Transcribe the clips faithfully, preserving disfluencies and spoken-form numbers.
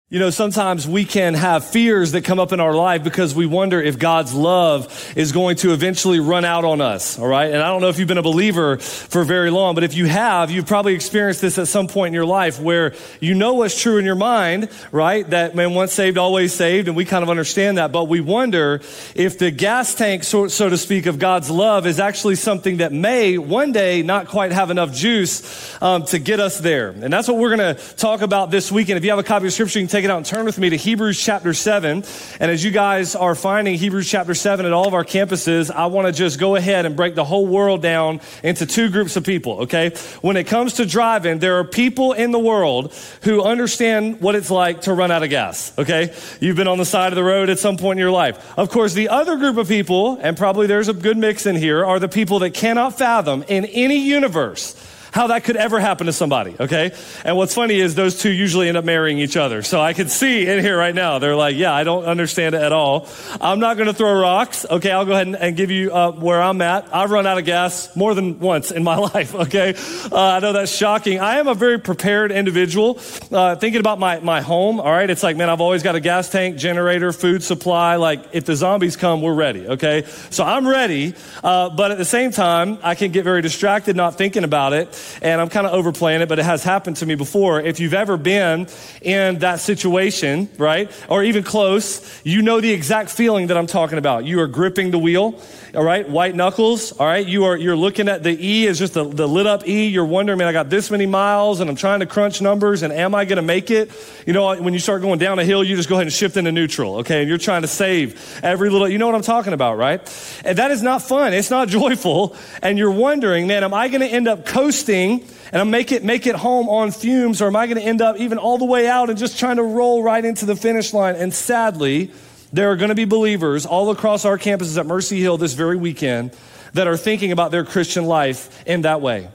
You know, sometimes we can have fears that come up in our life because we wonder if God's love is going to eventually run out on us, all right? And I don't know if you've been a believer for very long, but if you have, you've probably experienced this at some point in your life where you know what's true in your mind, right? That, man, once saved, always saved, and we kind of understand that, but we wonder if the gas tank, so, so to speak, of God's love is actually something that may one day not quite have enough juice um, to get us there. And that's what we're going to talk about this weekend. If you have a copy of Scripture, you can take it out and turn with me to Hebrews chapter seven. And as you guys are finding Hebrews chapter seven at all of our campuses, I want to just go ahead and break the whole world down into two groups of people, okay? When it comes to driving, there are people in the world who understand what it's like to run out of gas, okay? You've been on the side of the road at some point in your life. Of course, the other group of people, and probably there's a good mix in here, are the people that cannot fathom in any universe how that could ever happen to somebody, okay? And what's funny is those two usually end up marrying each other. So I can see in here right now, they're like, yeah, I don't understand it at all. I'm not going to throw rocks, okay? I'll go ahead and, and give you uh, where I'm at. I've run out of gas more than once in my life, okay? Uh, I know that's shocking. I am a very prepared individual. Uh, thinking about my, my home, all right? It's like, man, I've always got a gas tank, generator, food supply. Like, if the zombies come, we're ready, okay? So I'm ready, uh, but at the same time, I can get very distracted not thinking about it. And I'm kind of overplaying it, but it has happened to me before. If you've ever been in that situation, right, or even close, you know the exact feeling that I'm talking about. You are gripping the wheel, all right, white knuckles, all right. You are, you're looking at the E as just the, the lit up E. You're wondering, man, I got this many miles and I'm trying to crunch numbers and am I going to make it? You know, when you start going down a hill, you just go ahead and shift into neutral, okay? And you're trying to save every little, you know what I'm talking about, right? And that is not fun. It's not joyful. And you're wondering, man, am I going to end up coasting and I make it make it home on fumes, or am I going to end up even all the way out and just trying to roll right into the finish line? And sadly, there are going to be believers all across our campuses at Mercy Hill this very weekend that are thinking about their Christian life in that way.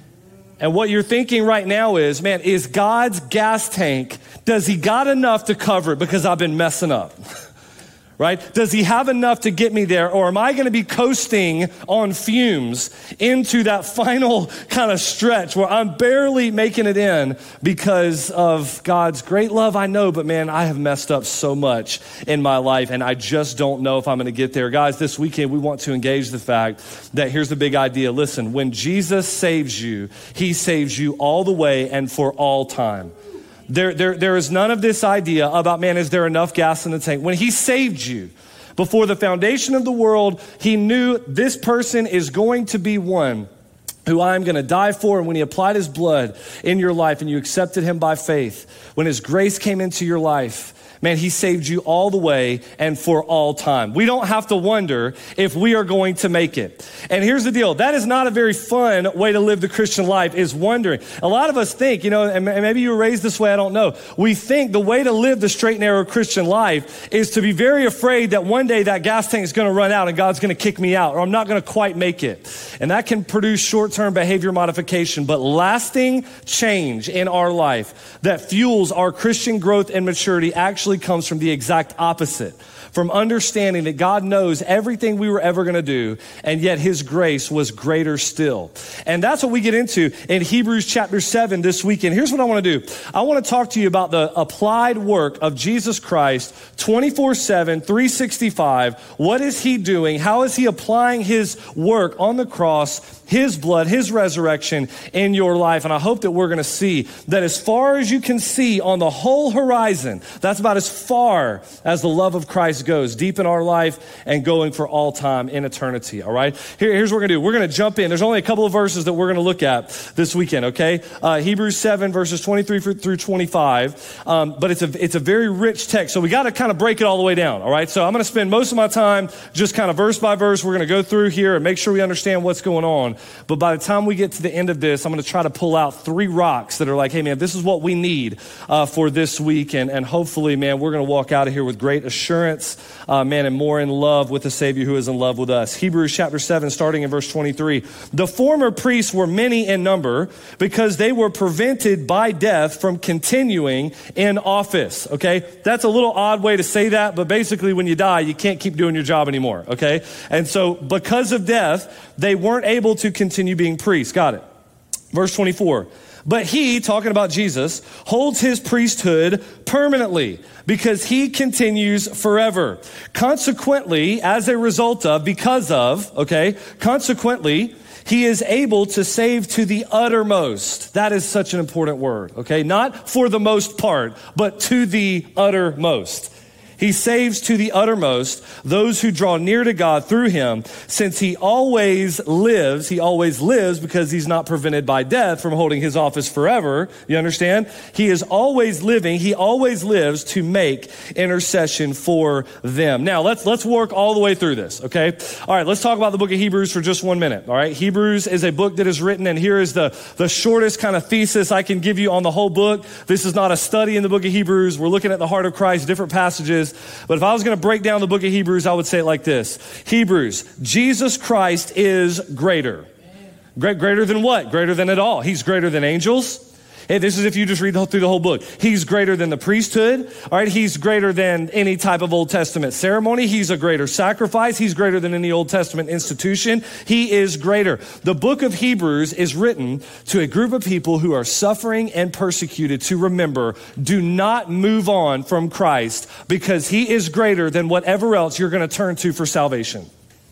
And what you're thinking right now is, man, is God's gas tank, does he got enough to cover it because I've been messing up? Right? Does he have enough to get me there? Or am I going to be coasting on fumes into that final kind of stretch where I'm barely making it in because of God's great love? I know, but man, I have messed up so much in my life and I just don't know if I'm going to get there. Guys, this weekend we want to engage the fact that here's the big idea. Listen, when Jesus saves you, he saves you all the way and for all time. There, there, there is none of this idea about, man, is there enough gas in the tank? When he saved you, before the foundation of the world, he knew this person is going to be one who I'm going to die for. And when he applied his blood in your life and you accepted him by faith, when his grace came into your life, man, he saved you all the way and for all time. We don't have to wonder if we are going to make it. And here's the deal. That is not a very fun way to live the Christian life, is wondering. A lot of us think, you know, and maybe you were raised this way, I don't know. We think the way to live the straight and narrow Christian life is to be very afraid that one day that gas tank is going to run out and God's going to kick me out, or I'm not going to quite make it. And that can produce short-term behavior modification, but lasting change in our life that fuels our Christian growth and maturity actually comes from the exact opposite, from understanding that God knows everything we were ever going to do, and yet his grace was greater still. And that's what we get into in Hebrews chapter seven this weekend. Here's what I want to do. I want to talk to you about the applied work of Jesus Christ twenty-four seven, three sixty-five. What is he doing? How is he applying his work on the cross, his blood, his resurrection in your life? And I hope that we're going to see that as far as you can see on the whole horizon, that's about as far as the love of Christ goes, deep in our life and going for all time in eternity, all right? Here, here's what we're going to do. We're going to jump in. There's only a couple of verses that we're going to look at this weekend, okay? Uh, Hebrews seven, verses twenty-three through twenty-five. Um, but it's a, it's a very rich text, so we got to kind of break it all the way down, all right? So I'm going to spend most of my time just kind of verse by verse. We're going to go through here and make sure we understand what's going on. But by the time we get to the end of this, I'm going to try to pull out three rocks that are like, hey, man, this is what we need uh, for this week. And, and hopefully, man, we're going to walk out of here with great assurance, uh, man, and more in love with the Savior who is in love with us. Hebrews chapter seven, starting in verse twenty-three. The former priests were many in number because they were prevented by death from continuing in office, okay? That's a little odd way to say that, but basically when you die, you can't keep doing your job anymore, okay? And so because of death, they weren't able to continue being priests. Got it. Verse twenty-four, but he, talking about Jesus, holds his priesthood permanently because he continues forever. Consequently, as a result of, because of, okay, consequently, he is able to save to the uttermost. That is such an important word, okay? Not for the most part, but to the uttermost. He saves to the uttermost those who draw near to God through him, since he always lives. He always lives because he's not prevented by death from holding his office forever. You understand? He is always living. He always lives to make intercession for them. Now, let's let's work all the way through this, okay? All right, let's talk about the book of Hebrews for just one minute, all right? Hebrews is a book that is written, and here is the, the shortest kind of thesis I can give you on the whole book. This is not a study in the book of Hebrews. We're looking at the heart of Christ, different passages. But if I was going to break down the book of Hebrews, I would say it like this. Hebrews, Jesus Christ is greater. Great, greater than what? Greater than it all. He's greater than angels. Hey, this is if you just read the, through the whole book. He's greater than the priesthood. All right, he's greater than any type of Old Testament ceremony. He's a greater sacrifice. He's greater than any Old Testament institution. He is greater. The book of Hebrews is written to a group of people who are suffering and persecuted to remember, do not move on from Christ because he is greater than whatever else you're going to turn to for salvation.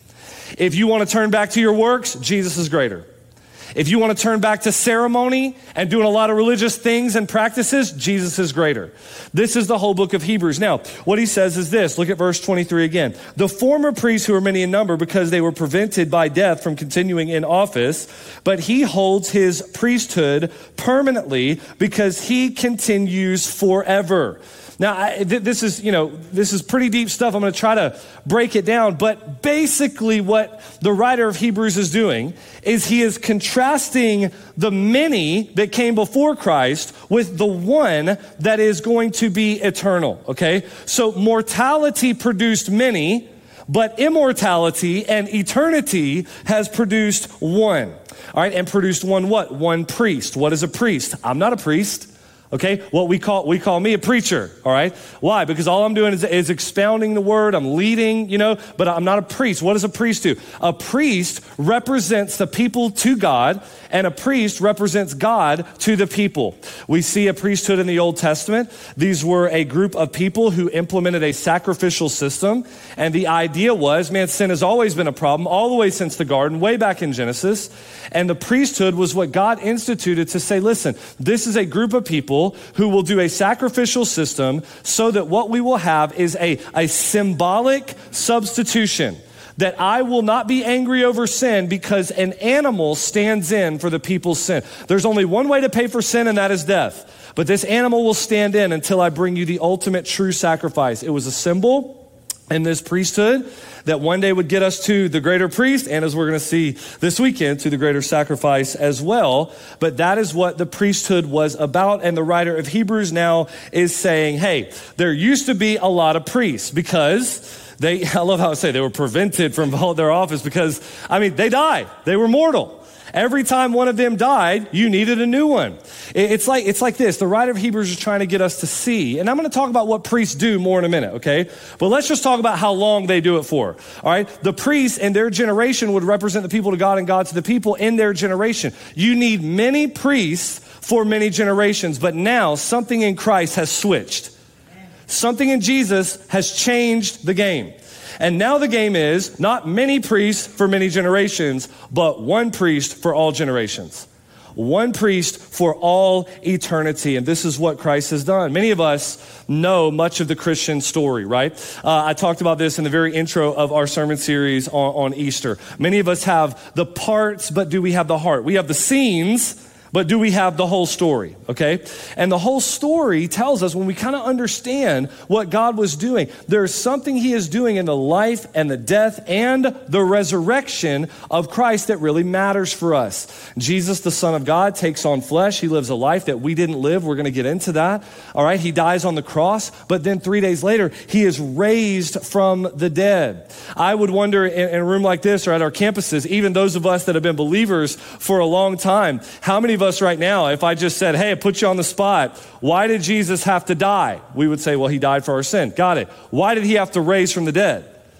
If you want to turn back to your works, Jesus is greater. If you want to turn back to ceremony and doing a lot of religious things and practices, Jesus is greater. This is the whole book of Hebrews. Now, what he says is this. Look at verse twenty-three again. The former priests who are many in number because they were prevented by death from continuing in office, but he holds his priesthood permanently because he continues forever. Now, I, th- this is, you know, this is pretty deep stuff. I'm going to try to break it down. But basically what the writer of Hebrews is doing is he is contrasting the many that came before Christ with the one that is going to be eternal, okay? So mortality produced many, but immortality and eternity has produced one, all right? And produced one what? One priest. What is a priest? I'm not a priest. Okay, what we call we call me a preacher, all right? Why? Because all I'm doing is, is expounding the word, I'm leading, you know, but I'm not a priest. What does a priest do? A priest represents the people to God, and a priest represents God to the people. We see a priesthood in the Old Testament. These were a group of people who implemented a sacrificial system, and the idea was, man, sin has always been a problem, all the way since the garden, way back in Genesis, and the priesthood was what God instituted to say, listen, this is a group of people who will do a sacrificial system so that what we will have is a, a symbolic substitution. That I will not be angry over sin because an animal stands in for the people's sin. There's only one way to pay for sin, and that is death. But this animal will stand in until I bring you the ultimate true sacrifice. It was a symbol in this priesthood that one day would get us to the greater priest, and as we're going to see this weekend, to the greater sacrifice as well. But that is what the priesthood was about, and the writer of Hebrews now is saying, hey, there used to be a lot of priests because they, I love how I say they were prevented from their office because, I mean, they died. They were mortal. Every time one of them died, you needed a new one. It's like, it's like this. The writer of Hebrews is trying to get us to see, and I'm going to talk about what priests do more in a minute, okay? But let's just talk about how long they do it for, all right? The priests in their generation would represent the people to God and God to the people in their generation. You need many priests for many generations, but now something in Christ has switched. Something in Jesus has changed the game. And now the game is not many priests for many generations, but one priest for all generations. One priest for all eternity. And this is what Christ has done. Many of us know much of the Christian story, right? Uh, I talked about this in the very intro of our sermon series on, on Easter. Many of us have the parts, but do we have the heart? We have the scenes, but do we have the whole story, okay? And the whole story tells us when we kind of understand what God was doing, there's something he is doing in the life and the death and the resurrection of Christ that really matters for us. Jesus, the Son of God, takes on flesh. He lives a life that we didn't live. We're going to get into that, all right? He dies on the cross, but then three days later, he is raised from the dead. I would wonder in, in a room like this or at our campuses, even those of us that have been believers for a long time, how many of us right now, if I just said, hey, I put you on the spot, why did Jesus have to die? We would say, well, he died for our sin. Got it. Why did he have to raise from the dead?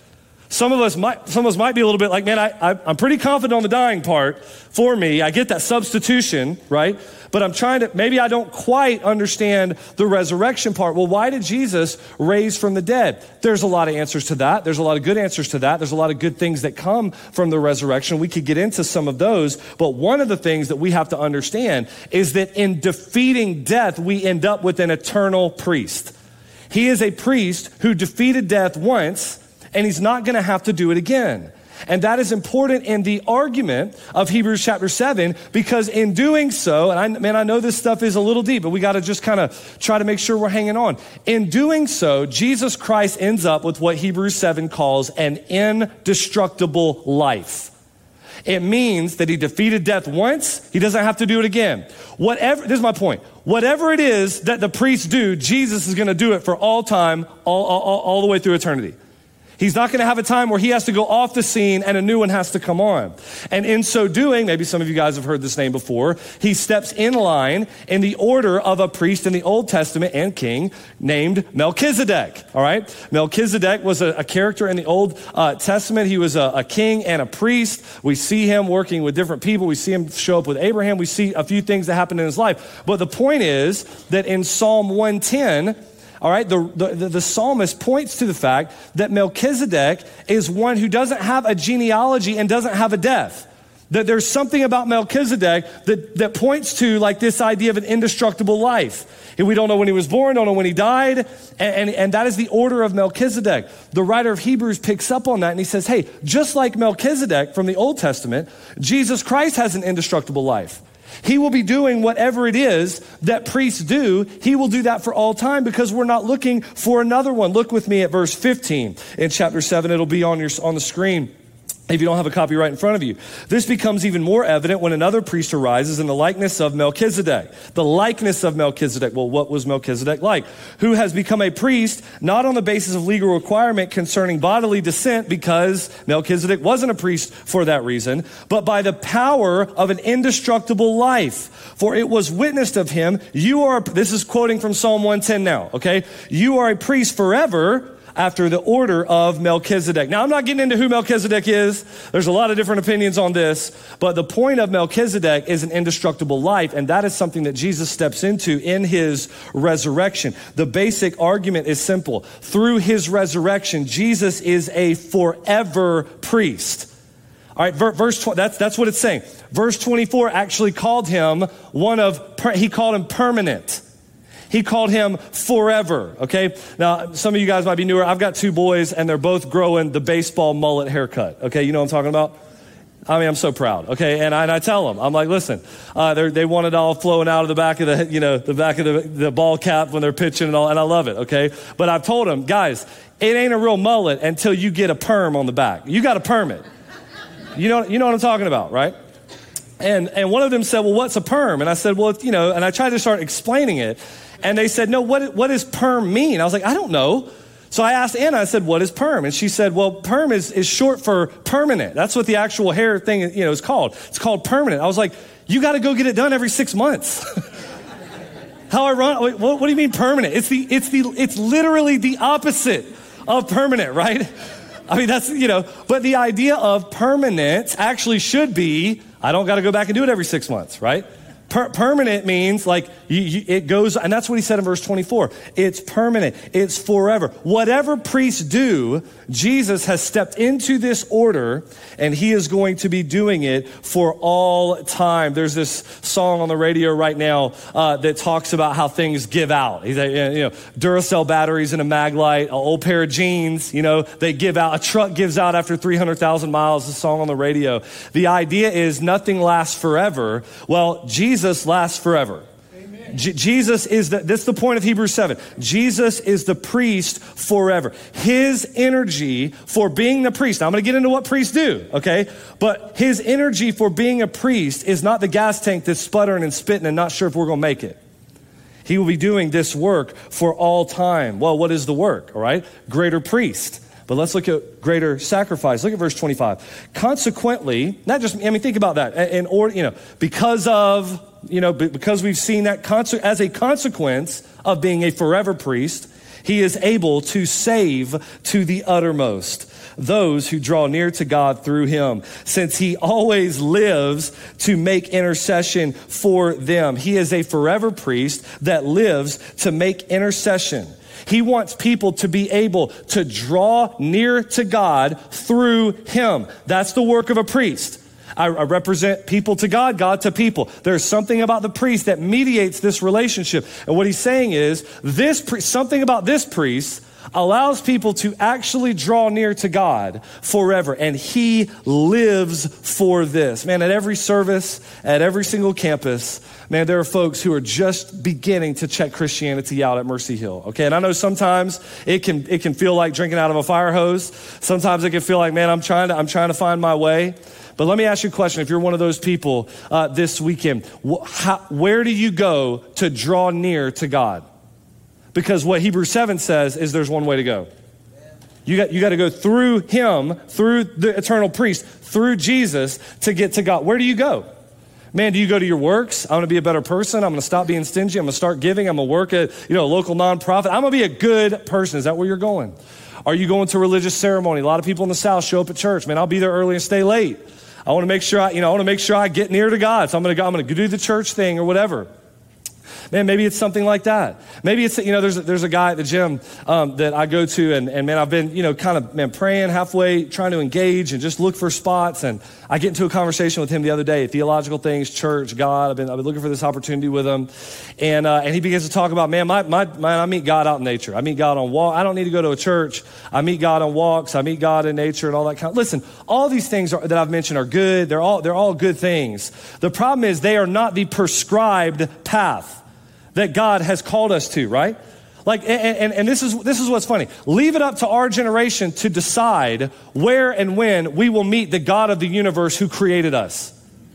Some of us might, some of us might be a little bit like, man, I, I, I'm pretty confident on the dying part for me. I get that substitution, right? But I'm trying to, maybe I don't quite understand the resurrection part. Well, why did Jesus raise from the dead? There's a lot of answers to that. There's a lot of good answers to that. There's a lot of good things that come from the resurrection. We could get into some of those. But one of the things that we have to understand is that in defeating death, we end up with an eternal priest. He is a priest who defeated death once, and he's not going to have to do it again. And that is important in the argument of Hebrews chapter seven, because in doing so, and I, man, I know this stuff is a little deep, but we got to just kind of try to make sure we're hanging on. In doing so, Jesus Christ ends up with what Hebrews seven calls an indestructible life. It means that he defeated death once, he doesn't have to do it again. Whatever, this is my point. Whatever it is that the priests do, Jesus is going to do it for all time, all, all, all the way through eternity. He's not going to have a time where he has to go off the scene and a new one has to come on. And in so doing, maybe some of you guys have heard this name before, he steps in line in the order of a priest in the Old Testament and king named Melchizedek. All right? Melchizedek was a, a character in the Old uh, Testament. He was a, a king and a priest. We see him working with different people. We see him show up with Abraham. We see a few things that happened in his life. But the point is that in Psalm one ten, all right, the, the, the psalmist points to the fact that Melchizedek is one who doesn't have a genealogy and doesn't have a death. That there's something about Melchizedek that, that points to like this idea of an indestructible life. And we don't know when he was born, don't know when he died, and, and, and that is the order of Melchizedek. The writer of Hebrews picks up on that and he says, hey, just like Melchizedek from the Old Testament, Jesus Christ has an indestructible life. He will be doing whatever it is that priests do. He will do that for all time because we're not looking for another one. Look with me at verse fifteen in chapter seven. It'll be on your on the screen if you don't have a copy right in front of you. This becomes even more evident when another priest arises in the likeness of Melchizedek. The likeness of Melchizedek. Well, what was Melchizedek like? Who has become a priest not on the basis of legal requirement concerning bodily descent, because Melchizedek wasn't a priest for that reason, but by the power of an indestructible life. For it was witnessed of him, you are, this is quoting from Psalm one ten now, okay? You are a priest forever, after the order of Melchizedek. Now, I'm not getting into who Melchizedek is. There's a lot of different opinions on this, but the point of Melchizedek is an indestructible life, and that is something that Jesus steps into in his resurrection. The basic argument is simple. Through his resurrection, Jesus is a forever priest. All right, verse twenty, that's that's what it's saying. Verse twenty-four actually called him one of, he called him permanent. He called him forever, okay? Now, some of you guys might be newer. I've got two boys, and they're both growing the baseball mullet haircut, okay? You know what I'm talking about? I mean, I'm so proud, okay? And I, and I tell them, I'm like, listen, uh, they want it all flowing out of the back of the, you know, the back of the, the ball cap when they're pitching and all, and I love it, okay? But I've told them, guys, it ain't a real mullet until you get a perm on the back. You got to perm it. You know, you know what I'm talking about, right? And and one of them said, well, what's a perm? And I said, well, you know, and I tried to start explaining it. And they said, no, what, what does perm mean? I was like, I don't know. So I asked Anna, I said, what is perm? And she said, well, perm is, is short for permanent. That's what the actual hair thing, you know, is called. It's called permanent. I was like, you got to go get it done every six months. How ironic. What, what do you mean permanent? It's the, it's the, it's literally the opposite of permanent, right? I mean, that's, you know, but the idea of permanent actually should be, I don't got to go back and do it every six months, right? Per- permanent means like you, you, it goes, and that's what he said in verse twenty-four. It's permanent. It's forever. Whatever priests do, Jesus has stepped into this order, and he is going to be doing it for all time. There's this song on the radio right now uh, that talks about how things give out. He's like, you know, Duracell batteries in a Maglite, an old pair of jeans, you know, they give out. A truck gives out after three hundred thousand miles. The song on the radio. The idea is nothing lasts forever. Well, Jesus Jesus lasts forever. J- Jesus is the, that's the point of Hebrews seven. Jesus is the priest forever. His energy for being the priest. Now I'm going to get into what priests do, okay? But his energy for being a priest is not the gas tank that's sputtering and spitting and not sure if we're going to make it. He will be doing this work for all time. Well, what is the work, all right? Greater priest. But let's look at greater sacrifice. Look at verse twenty-five. Consequently, not just, I mean, think about that. In order, you know, because of, you know, because we've seen that as a consequence of being a forever priest, he is able to save to the uttermost those who draw near to God through him, since he always lives to make intercession for them. He is a forever priest that lives to make intercession. He wants people to be able to draw near to God through him. That's the work of a priest. I, I represent people to God, God to people. There's something about the priest that mediates this relationship. And what he's saying is, this pri- something about this priest allows people to actually draw near to God forever. And he lives for this. Man, at every service, at every single campus, man, there are folks who are just beginning to check Christianity out at Mercy Hill. Okay, and I know sometimes it can it can feel like drinking out of a fire hose. Sometimes it can feel like, man, I'm trying to I'm trying to find my way. But let me ask you a question. If you're one of those people uh, this weekend, wh- how, where do you go to draw near to God? Because what Hebrews seven says is there's one way to go. You got, you got to go through him, through the eternal priest, through Jesus to get to God. Where do you go? Man, do you go to your works? I'm going to be a better person. I'm going to stop being stingy. I'm going to start giving. I'm going to work at, you know, a local nonprofit. I'm going to be a good person. Is that where you're going? Are you going to religious ceremony? A lot of people in the South show up at church. Man, I'll be there early and stay late. I want to make sure I, you know, I want to make sure I get near to God. So I'm going to go, I'm going to do the church thing or whatever. Man, maybe it's something like that. Maybe it's, you know, there's a, there's a guy at the gym um, that I go to, and, and man, I've been, you know, kind of, man, praying halfway, trying to engage and just look for spots. And I get into a conversation with him the other day, theological things, church, God. I've been, I've been looking for this opportunity with him. And uh, and he begins to talk about, man, my, my, man, I meet God out in nature. I meet God on walk. I don't need to go to a church. I meet God on walks. I meet God in nature and all that kind of, listen, all these things are, that I've mentioned are good. They're all, they're all good things. The problem is they are not the prescribed path that God has called us to, right? Like, and, and, and this is this is what's funny. Leave it up to our generation to decide where and when we will meet the God of the universe who created us.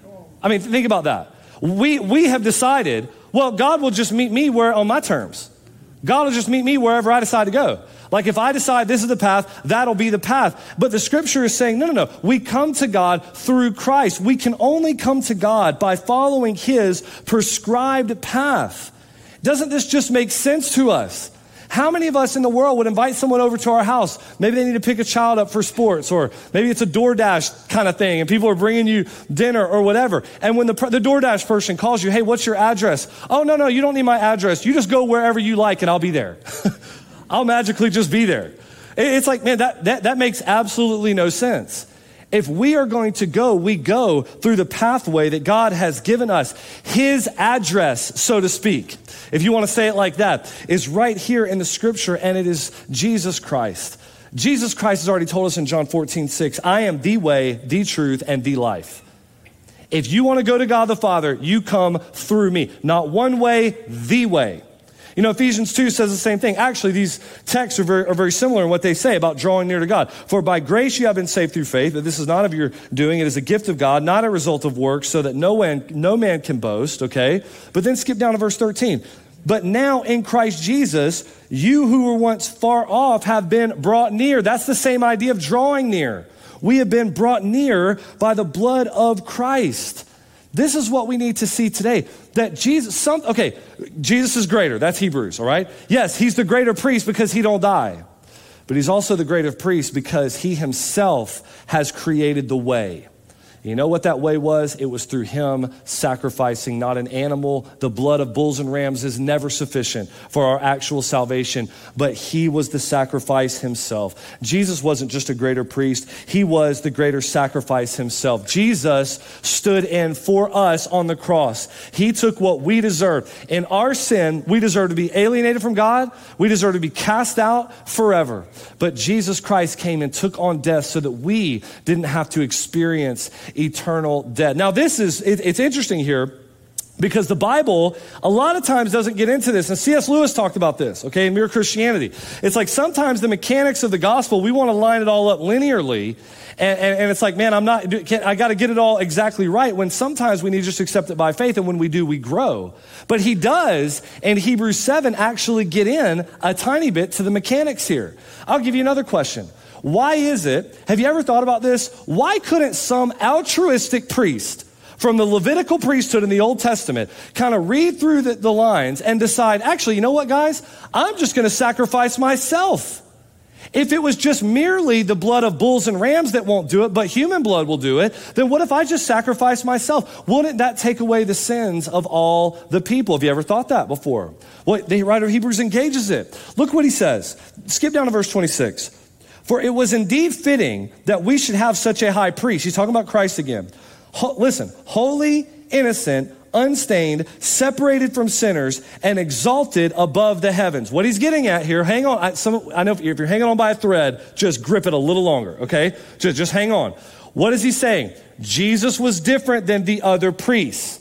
I mean, think about that. We we have decided, well, God will just meet me where on my terms. God will just meet me wherever I decide to go. Like if I decide this is the path, that'll be the path. But the scripture is saying, no, no, no. We come to God through Christ. We can only come to God by following his prescribed path. Doesn't this just make sense to us? How many of us in the world would invite someone over to our house? Maybe they need to pick a child up for sports, or maybe it's a DoorDash kind of thing, and people are bringing you dinner or whatever. And when the, the DoorDash person calls you, hey, what's your address? Oh, no, no, you don't need my address. You just go wherever you like and I'll be there. I'll magically just be there. It's like, man, that, that, that makes absolutely no sense. If we are going to go, we go through the pathway that God has given us. His address, so to speak, if you want to say it like that, is right here in the scripture, and it is Jesus Christ. Jesus Christ has already told us in John fourteen six, I am the way, the truth, and the life. If you want to go to God the Father, you come through me. Not one way, the way. You know, Ephesians two says the same thing. Actually, these texts are very, are very similar in what they say about drawing near to God. For by grace you have been saved through faith, that this is not of your doing. It is a gift of God, not a result of works, so that no man, no man can boast, okay? But then skip down to verse thirteen. But now in Christ Jesus, you who were once far off have been brought near. That's the same idea of drawing near. We have been brought near by the blood of Christ. This is what we need to see today. That Jesus, some, okay, Jesus is greater. That's Hebrews, all right? Yes, he's the greater priest because he don't die. But he's also the greater priest because he himself has created the way. You know what that way was? It was through him sacrificing, not an animal. The blood of bulls and rams is never sufficient for our actual salvation, but he was the sacrifice himself. Jesus wasn't just a greater priest. He was the greater sacrifice himself. Jesus stood in for us on the cross. He took what we deserved. In our sin, we deserve to be alienated from God. We deserve to be cast out forever. But Jesus Christ came and took on death so that we didn't have to experience eternal death. Now this is, it, it's interesting here because the Bible a lot of times doesn't get into this. And C S Lewis talked about this, okay, in Mere Christianity. It's like sometimes the mechanics of the gospel, we want to line it all up linearly. And, and, and it's like, man, I'm not, I got to get it all exactly right, when sometimes we need to just accept it by faith. And when we do, we grow. But he does, in Hebrews seven, actually get in a tiny bit to the mechanics here. I'll give you another question. Why is it, have you ever thought about this? Why couldn't some altruistic priest from the Levitical priesthood in the Old Testament kind of read through the, the lines and decide, actually, you know what, guys? I'm just going to sacrifice myself. If it was just merely the blood of bulls and rams that won't do it, but human blood will do it, then what if I just sacrifice myself? Wouldn't that take away the sins of all the people? Have you ever thought that before? Well, the writer of Hebrews engages it. Look what he says. Skip down to verse twenty-six. For it was indeed fitting that we should have such a high priest. He's talking about Christ again. Ho- listen, holy, innocent, unstained, separated from sinners, and exalted above the heavens. What he's getting at here, hang on. I, some, I know if you're hanging on by a thread, just grip it a little longer, okay? Just, just hang on. What is he saying? Jesus was different than the other priests.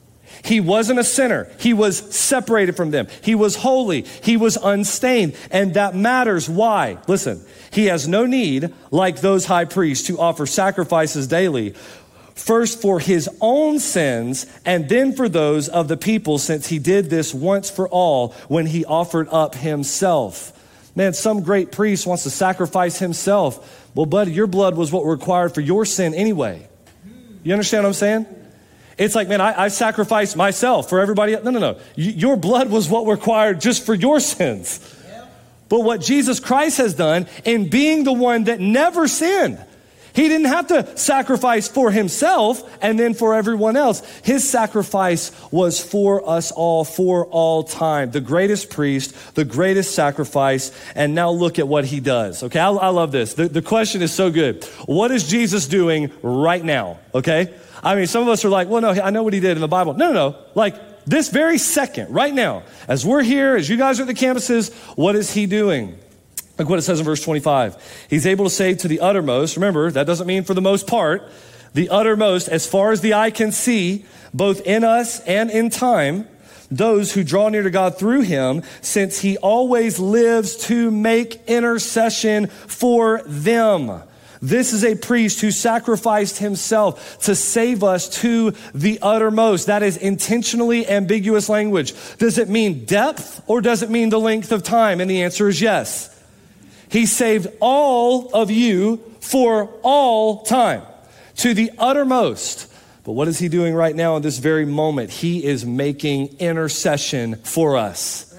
He wasn't a sinner. He was separated from them. He was holy. He was unstained. And that matters. Why? Listen, he has no need, like those high priests, to offer sacrifices daily, first for his own sins and then for those of the people, since he did this once for all when he offered up himself. Man, some great priest wants to sacrifice himself. Well, buddy, your blood was what required for your sin anyway. You understand what I'm saying? It's like, man, I, I sacrificed myself for everybody else. No, no, no. Y- your blood was what required just for your sins. Yeah. But what Jesus Christ has done in being the one that never sinned, he didn't have to sacrifice for himself and then for everyone else. His sacrifice was for us all, for all time. The greatest priest, the greatest sacrifice, and now look at what he does. Okay, I, I love this. The, the question is so good. What is Jesus doing right now? Okay, I mean, some of us are like, well, no, I know what he did in the Bible. No, no, no. Like this very second, right now, as we're here, as you guys are at the campuses, what is he doing? Look what it says in verse twenty-five. He's able to save to the uttermost. Remember, that doesn't mean for the most part. The uttermost, as far as the eye can see, both in us and in time, those who draw near to God through him, since he always lives to make intercession for them. This is a priest who sacrificed himself to save us to the uttermost. That is intentionally ambiguous language. Does it mean depth or does it mean the length of time? And the answer is yes. He saved all of you for all time, to the uttermost. But what is he doing right now in this very moment? He is making intercession for us.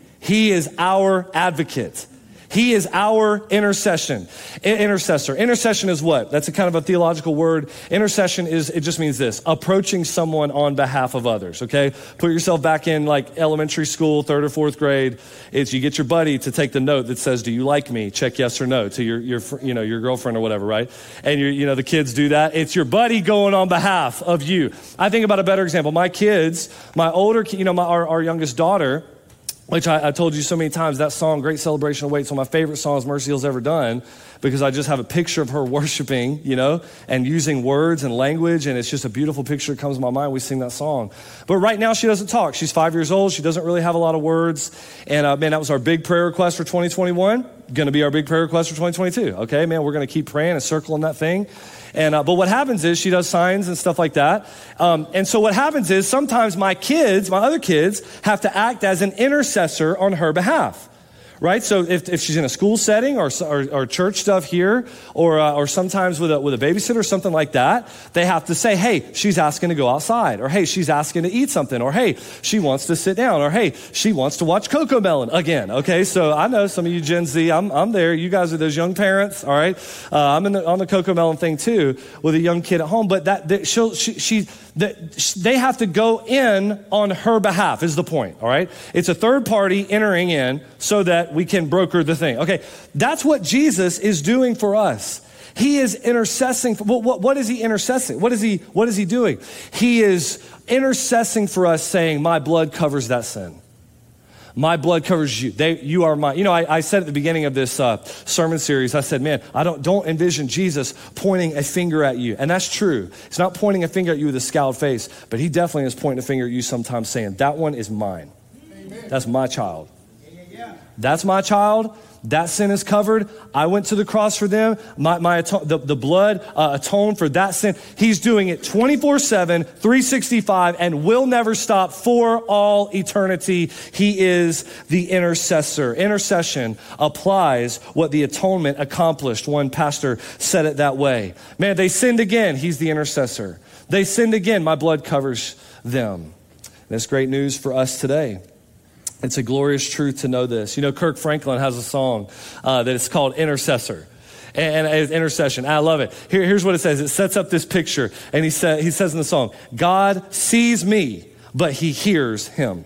He is our advocate. He is our intercession, intercessor. Intercession is what? That's a kind of a theological word. Intercession is, it just means this, approaching someone on behalf of others, okay? Put yourself back in like elementary school, third or fourth grade. It's you get your buddy to take the note that says, do you like me? Check yes or no to your, your, you know, your girlfriend or whatever, right? And you you know, the kids do that. It's your buddy going on behalf of you. I think about a better example. My kids, my older, you know, my, our, our youngest daughter, which I, I told you so many times, that song, Great Celebration Awaits, one of my favorite songs Mercy Hill's ever done, because I just have a picture of her worshiping, you know, and using words and language, and it's just a beautiful picture that comes to my mind. We sing that song. But right now, she doesn't talk. She's five years old. She doesn't really have a lot of words. And, uh, man, that was our big prayer request for twenty twenty-one. Going to be our big prayer request for twenty twenty-two. Okay, man, we're going to keep praying and circling that thing. And uh, but what happens is she does signs and stuff like that. Um, and so what happens is sometimes my kids, my other kids, have to act as an intercessor on her behalf. Right? So if, if she's in a school setting or, or, or church stuff here, or uh, or sometimes with a, with a babysitter or something like that, they have to say, hey, she's asking to go outside, or hey, she's asking to eat something, or hey, she wants to sit down, or hey, she wants to watch CoComelon again. Okay, so I know some of you Gen Z, I'm I'm there. You guys are those young parents, all right? Uh, I'm in the, on the CoComelon thing too with a young kid at home, but that, that she'll, she she that they have to go in on her behalf is the point, all right? It's a third party entering in so that we can broker the thing. Okay, that's what Jesus is doing for us. He is intercessing. For, what, what, what is he intercessing? What is he, what is he doing? He is intercessing for us, saying, my blood covers that sin. My blood covers you. They, you are my, you know, I, I said at the beginning of this uh, sermon series, I said, man, I don't, don't envision Jesus pointing a finger at you. And that's true. He's not pointing a finger at you with a scowled face, but he definitely is pointing a finger at you sometimes saying, that one is mine. Amen. That's my child. That's my child. That sin is covered. I went to the cross for them. My, my the, the blood uh, atoned for that sin. He's doing it twenty-four seven, three sixty-five, and will never stop for all eternity. He is the intercessor. Intercession applies what the atonement accomplished. One pastor said it that way. Man, they sinned again. He's the intercessor. They sinned again. My blood covers them. That's great news for us today. It's a glorious truth to know this. You know, Kirk Franklin has a song uh, that is called Intercessor. And, and intercession. I love it. Here, here's what it says. It sets up this picture. And he, sa- he says in the song, God sees me, but he hears him.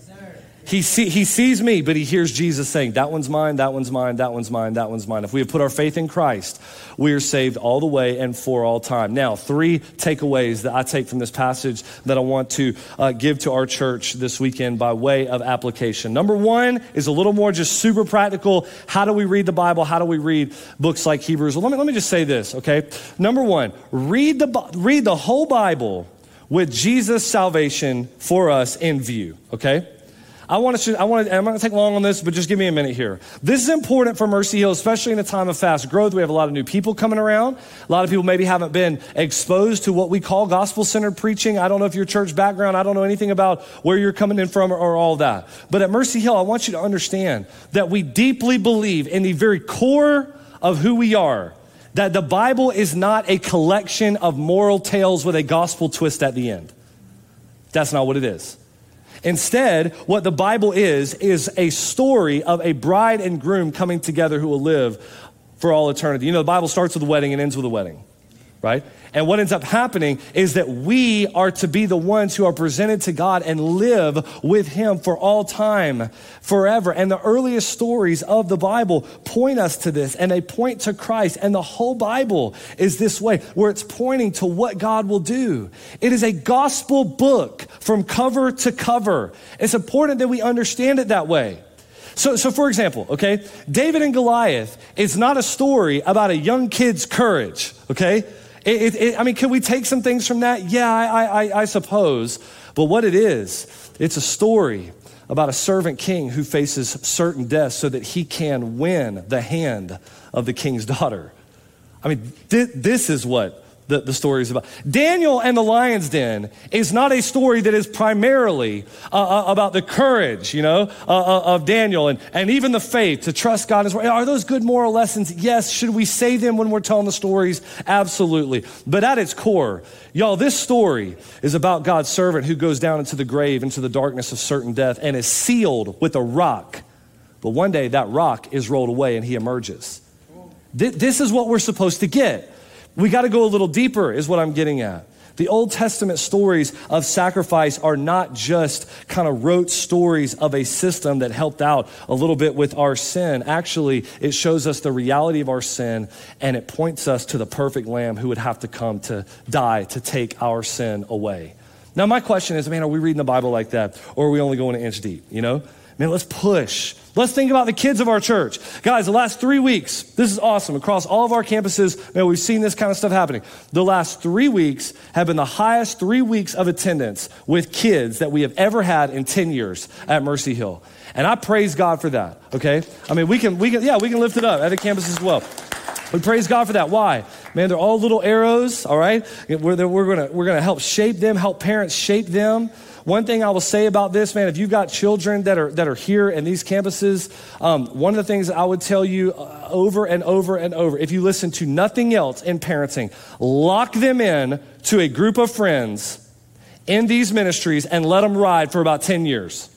He, see, he sees me, but he hears Jesus saying, that one's mine, that one's mine, that one's mine, that one's mine. If we have put our faith in Christ, we are saved all the way and for all time. Now, three takeaways that I take from this passage that I want to uh, give to our church this weekend by way of application. Number one is a little more just super practical. How do we read the Bible? How do we read books like Hebrews? Well, let me, let me just say this, okay? Number one, read the, read the whole Bible with Jesus' salvation for us in view, okay? I want to, I want to, I'm not going to take long on this, but just give me a minute here. This is important for Mercy Hill, especially in a time of fast growth. We have a lot of new people coming around. A lot of people maybe haven't been exposed to what we call gospel-centered preaching. I don't know if your church background, I don't know anything about where you're coming in from or, or all that. But at Mercy Hill, I want you to understand that we deeply believe in the very core of who we are, that the Bible is not a collection of moral tales with a gospel twist at the end. That's not what it is. Instead, what the Bible is, is a story of a bride and groom coming together who will live for all eternity. You know, the Bible starts with a wedding and ends with a wedding, right? And what ends up happening is that we are to be the ones who are presented to God and live with him for all time, forever. And the earliest stories of the Bible point us to this, and they point to Christ. And the whole Bible is this way, where it's pointing to what God will do. It is a gospel book from cover to cover. It's important that we understand it that way. So, so for example, okay, David and Goliath is not a story about a young kid's courage, okay? It, it, it, I mean, can we take some things from that? Yeah, I, I, I suppose. But what it is, it's a story about a servant king who faces certain death so that he can win the hand of the king's daughter. I mean, th- this is what the, the story is about. Daniel and the lion's den is not a story that is primarily uh, uh, about the courage, you know, uh, uh, of Daniel and, and even the faith to trust God. As well. Are those good moral lessons? Yes. Should we say them when we're telling the stories? Absolutely. But at its core, y'all, this story is about God's servant who goes down into the grave, into the darkness of certain death, and is sealed with a rock. But one day that rock is rolled away and he emerges. Th- this is what we're supposed to get. We got to go a little deeper is what I'm getting at. The Old Testament stories of sacrifice are not just kind of rote stories of a system that helped out a little bit with our sin. Actually, it shows us the reality of our sin, and it points us to the perfect lamb who would have to come to die to take our sin away. Now, my question is, man, are we reading the Bible like that, or are we only going an inch deep, you know? Man, let's push. Let's think about the kids of our church. Guys, the last three weeks, this is awesome. Across all of our campuses, man, we've seen this kind of stuff happening. The last three weeks have been the highest three weeks of attendance with kids that we have ever had in ten years at Mercy Hill. And I praise God for that, okay? I mean, we can, we can, yeah, we can lift it up at the campus as well. We praise God for that. Why? Man, they're all little arrows, all right? We're, we're gonna, we're gonna help shape them, help parents shape them. One thing I will say about this, man, if you've got children that are that are here in these campuses, um, one of the things that I would tell you uh, over and over and over, if you listen to nothing else in parenting, lock them in to a group of friends in these ministries and let them ride for about ten years.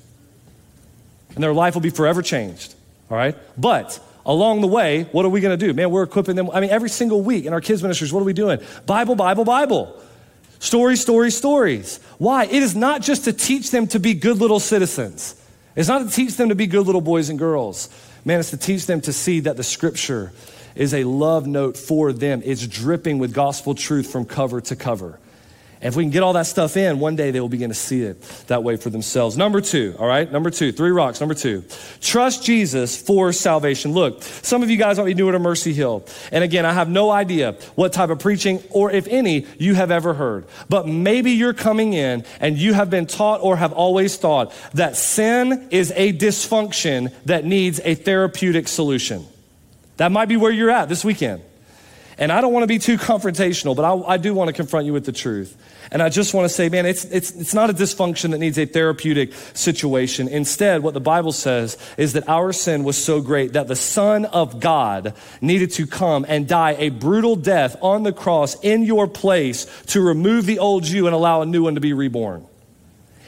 And their life will be forever changed, all right? But along the way, what are we going to do? Man, we're equipping them. I mean, every single week in our kids' ministries, what are we doing? Bible, Bible, Bible. Stories, stories, stories. Why? It is not just to teach them to be good little citizens. It's not to teach them to be good little boys and girls. Man, it's to teach them to see that the scripture is a love note for them. It's dripping with gospel truth from cover to cover. And if we can get all that stuff in, one day they will begin to see it that way for themselves. Number two, all right? Number two, three rocks. Number two, trust Jesus for salvation. Look, some of you guys might be new at Mercy Hill. And again, I have no idea what type of preaching or if any you have ever heard. But maybe you're coming in and you have been taught or have always thought that sin is a dysfunction that needs a therapeutic solution. That might be where you're at this weekend. And I don't want to be too confrontational, but I, I do want to confront you with the truth. And I just want to say, man, it's, it's, it's not a dysfunction that needs a therapeutic situation. Instead, what the Bible says is that our sin was so great that the Son of God needed to come and die a brutal death on the cross in your place to remove the old you and allow a new one to be reborn.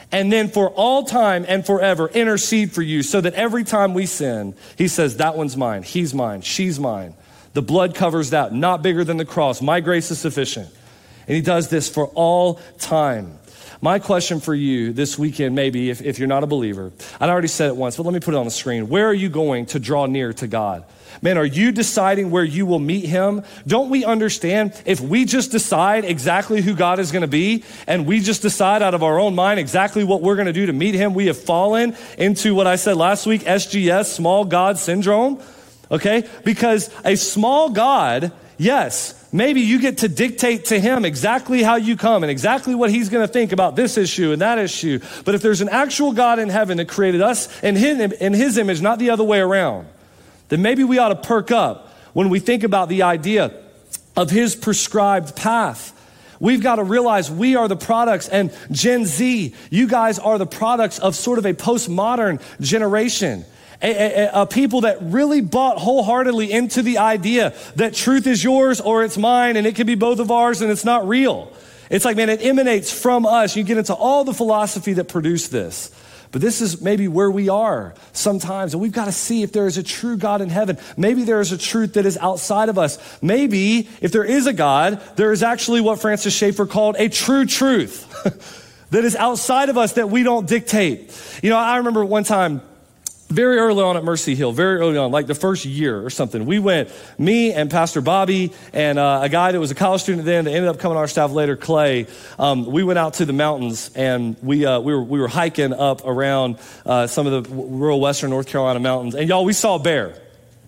and then for all time and forever intercede for you, so that every time we sin, he says, that one's mine, he's mine, she's mine. The blood covers that, not bigger than the cross. My grace is sufficient. And he does this for all time. My question for you this weekend, maybe, if, if you're not a believer, I already said it once, but let me put it on the screen. Where are you going to draw near to God? Man, are you deciding where you will meet him? Don't we understand if we just decide exactly who God is going to be, and we just decide out of our own mind exactly what we're going to do to meet him, we have fallen into what I said last week, S G S, small God syndrome, okay? Because a small God, yes, maybe you get to dictate to him exactly how you come and exactly what he's going to think about this issue and that issue. But if there's an actual God in heaven that created us in his, in his image, not the other way around, then maybe we ought to perk up when we think about the idea of his prescribed path. We've got to realize we are the products, and Gen Z, you guys are the products of sort of a postmodern generation. A, a, a people that really bought wholeheartedly into the idea that truth is yours or it's mine, and it can be both of ours, and it's not real. It's like, man, it emanates from us. You get into all the philosophy that produced this. But this is maybe where we are sometimes, and we've got to see if there is a true God in heaven. Maybe there is a truth that is outside of us. Maybe if there is a God, there is actually what Francis Schaeffer called a true truth that is outside of us that we don't dictate. You know, I remember one time, very early on at Mercy Hill, very early on, like the first year or something, we went, me and Pastor Bobby and uh, a guy that was a college student then that ended up coming on our staff later, Clay, um, we went out to the mountains, and we uh, we were we were hiking up around uh, some of the rural western North Carolina mountains, and y'all, we saw a bear.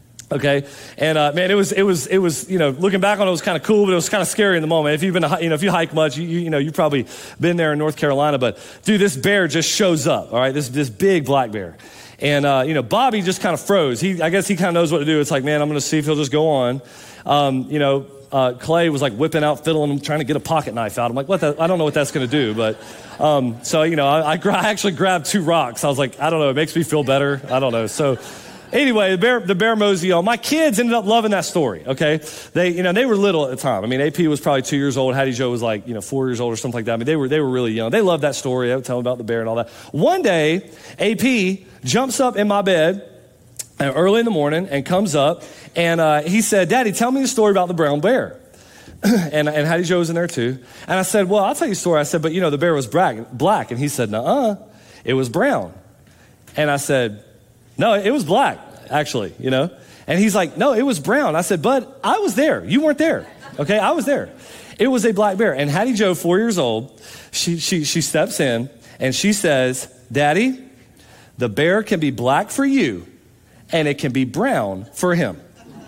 Okay, and uh, man, it was it was it was you know, looking back on it, it was kind of cool, but it was kind of scary in the moment. If you've been you know if you hike much, you you, you know you've probably been there in North Carolina. But dude, this bear just shows up. All right, this this big black bear. And, uh, you know, Bobby just kind of froze. He, I guess he kind of knows what to do. It's like, man, I'm going to see if he'll just go on. Um, you know, uh, Clay was like whipping out, fiddling, trying to get a pocket knife out. I'm like, what the, I don't know what that's going to do. But, um, so, you know, I, I, gra- I actually grabbed two rocks. I was like, I don't know. It makes me feel better. I don't know. So anyway, the bear, the bear mosey on. My kids ended up loving that story. Okay. They, you know, they were little at the time. I mean, A P was probably two years old. Hattie Joe was like, you know, four years old or something like that. I mean, they were, they were really young. They loved that story. They would tell them about the bear and all that. One day, A P jumps up in my bed uh, early in the morning and comes up, and uh, he said, Daddy, tell me the story about the brown bear. and, and Hattie Joe was in there too. And I said, well, I'll tell you a story. I said, but you know, the bear was black. black. And he said, nuh-uh, it was brown. And I said, no, it was black, actually, you know. And he's like, no, it was brown. I said, bud, I was there. You weren't there. Okay, I was there. It was a black bear. And Hattie Joe, four years old, she she she steps in and she says, Daddy, the bear can be black for you, and it can be brown for him.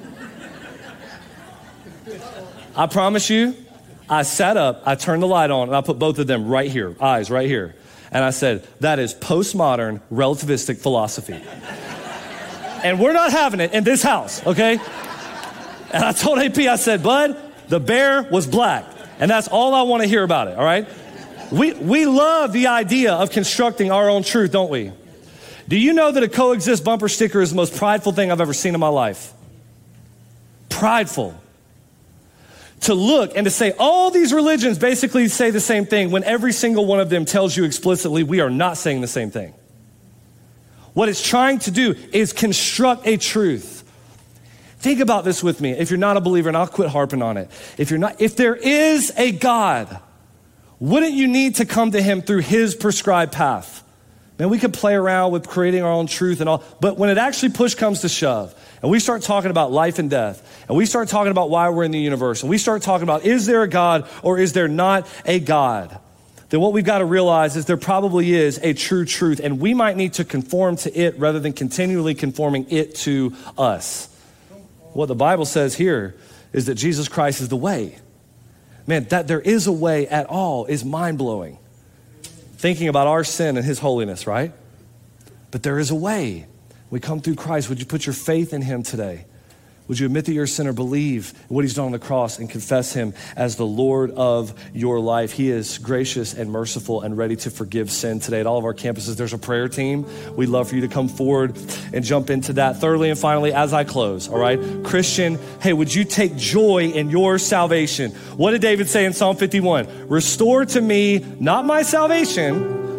I promise you, I sat up, I turned the light on, and I put both of them right here, eyes right here. And I said, that is postmodern relativistic philosophy. And we're not having it in this house, okay? And I told A P, I said, bud, the bear was black. And that's all I want to hear about it, all right? We, we love the idea of constructing our own truth, don't we? Do you know that a coexist bumper sticker is the most prideful thing I've ever seen in my life? Prideful. To look and to say all these religions basically say the same thing when every single one of them tells you explicitly we are not saying the same thing. What it's trying to do is construct a truth. Think about this with me. If you're not a believer, and I'll quit harping on it. If you're not, if there is a God, wouldn't you need to come to him through his prescribed path? Man, we could play around with creating our own truth and all, but when it actually push comes to shove, and we start talking about life and death, and we start talking about why we're in the universe, and we start talking about is there a God or is there not a God, then what we've got to realize is there probably is a true truth, and we might need to conform to it rather than continually conforming it to us. What the Bible says here is that Jesus Christ is the way. Man, that there is a way at all is mind-blowing. Thinking about our sin and his holiness, right? But there is a way. We come through Christ. Would you put your faith in him today? Would you admit that you're a sinner, believe what he's done on the cross, and confess him as the Lord of your life? He is gracious and merciful and ready to forgive sin today. At all of our campuses, there's a prayer team. We'd love for you to come forward and jump into that. Thirdly and finally, as I close, all right? Christian, hey, would you take joy in your salvation? What did David say in Psalm fifty-one? Restore to me not my salvation,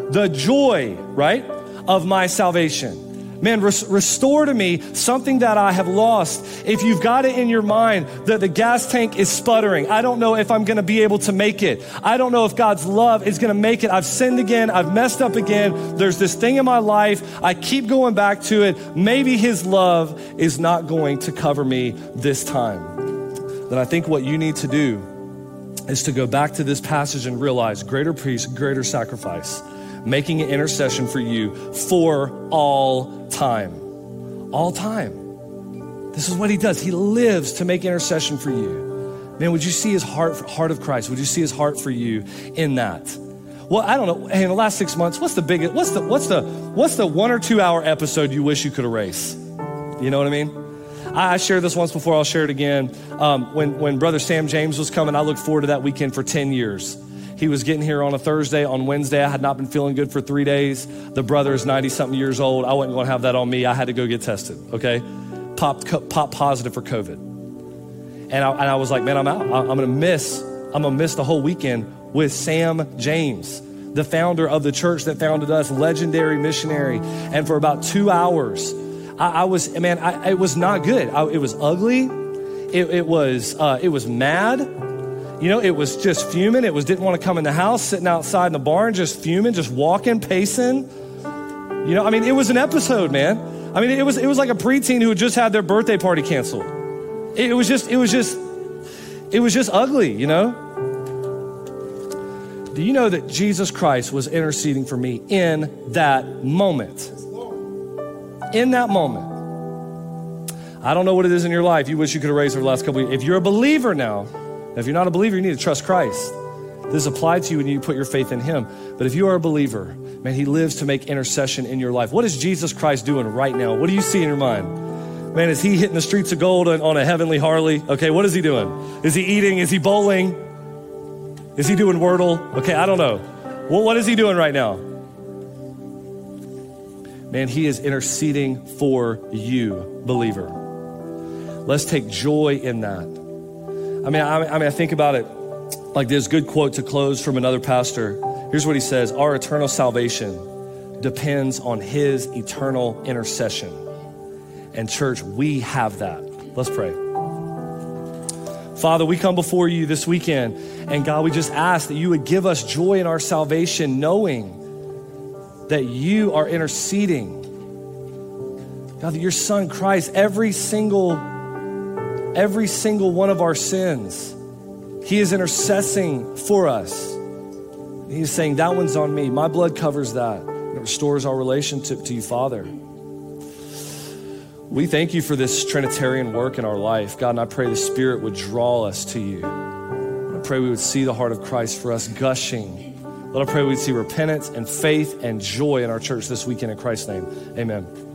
the joy, right, of my salvation. Man, res- restore to me something that I have lost. If you've got it in your mind that the gas tank is sputtering, I don't know if I'm going to be able to make it. I don't know if God's love is going to make it. I've sinned again. I've messed up again. There's this thing in my life. I keep going back to it. Maybe his love is not going to cover me this time. Then I think what you need to do is to go back to this passage and realize greater peace, greater sacrifice, making an intercession for you for all time. All time. This is what he does. He lives to make intercession for you. Man, would you see his heart, heart of Christ? Would you see his heart for you in that? Well, I don't know. Hey, in the last six months, what's the biggest, what's the, what's the, what's the one or two hour episode you wish you could erase? You know what I mean? I shared this once before. I'll share it again. Um, when, when Brother Sam James was coming, I looked forward to that weekend for ten years. He was getting here on a Thursday. On Wednesday, I had not been feeling good for three days. The brother is ninety-something years old. I wasn't going to have that on me. I had to go get tested, okay? Popped, popped positive for COVID. And I, and I was like, man, I'm out. I'm going to miss, I'm going to miss the whole weekend with Sam James, the founder of the church that founded us, legendary missionary. And for about two hours, I, I was, man, I, it was not good. I, it was ugly. It, it was, uh, it was mad. You know, it was just fuming. It was didn't want to come in the house, sitting outside in the barn, just fuming, just walking, pacing. You know, I mean, it was an episode, man. I mean, it was it was like a preteen who had just had their birthday party canceled. It, it was just, it was just, it was just ugly, you know? Do you know that Jesus Christ was interceding for me in that moment? In that moment. I don't know what it is in your life you wish you could erase over the last couple of years. If you're a believer now, if you're not a believer, you need to trust Christ. This applies to you when you put your faith in him. But if you are a believer, man, he lives to make intercession in your life. What is Jesus Christ doing right now? What do you see in your mind? Man, is he hitting the streets of gold on, on a heavenly Harley? Okay, what is he doing? Is he eating? Is he bowling? Is he doing Wordle? Okay, I don't know. Well, what is he doing right now? Man, he is interceding for you, believer. Let's take joy in that. I mean, I, I mean, I think about it like this good quote to close from another pastor. Here's what he says. Our eternal salvation depends on his eternal intercession. And church, we have that. Let's pray. Father, we come before you this weekend, and God, we just ask that you would give us joy in our salvation, knowing that you are interceding. God, that your son Christ, every single Every single one of our sins, he is intercessing for us. He's saying, that one's on me. My blood covers that. It restores our relationship to you, Father. We thank you for this Trinitarian work in our life. God, and I pray the Spirit would draw us to you. I pray we would see the heart of Christ for us gushing. Lord, I pray we'd see repentance and faith and joy in our church this weekend in Christ's name. Amen.